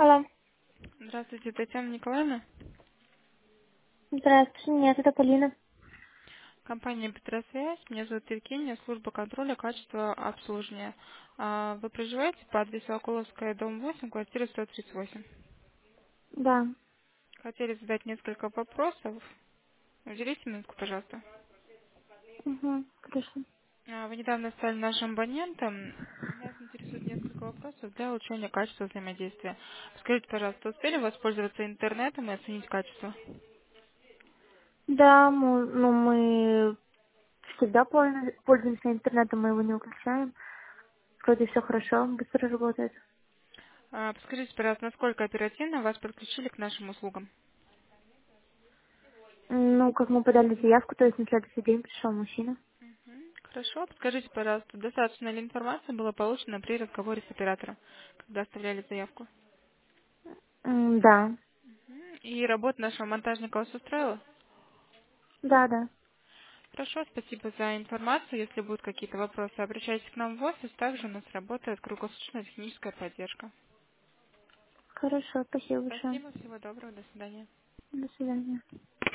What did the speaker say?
Алло. Здравствуйте, Татьяна Николаевна. Здравствуйте. Нет, это Полина. Компания «Петросвязь». Меня зовут Евгения, служба контроля качества обслуживания. Вы проживаете по адресу Окуловская, дом 8, квартира 138. Да. Хотели задать несколько вопросов. Уделите минутку, пожалуйста. Угу. Хорошо. Вы недавно стали нашим абонентом. Нас интересует несколько вопросов для улучшения качества взаимодействия. Скажите, пожалуйста, успели воспользоваться интернетом и оценить качество? Да, мы всегда пользуемся интернетом, мы его не выключаем. Вроде все хорошо, быстро работает. Подскажите, пожалуйста, насколько оперативно вас подключили к нашим услугам? Ну, как мы подали заявку, то есть на следующий день пришел мужчина. Хорошо. Подскажите, пожалуйста, достаточно ли информации было получено при разговоре с оператором, когда оставляли заявку? Да. И работа нашего монтажника вас устроила? Да, да. Хорошо, спасибо за информацию. Если будут какие-то вопросы, обращайтесь к нам в офис. Также у нас работает круглосуточная техническая поддержка. Хорошо, спасибо большое. Спасибо, всего доброго, до свидания. До свидания.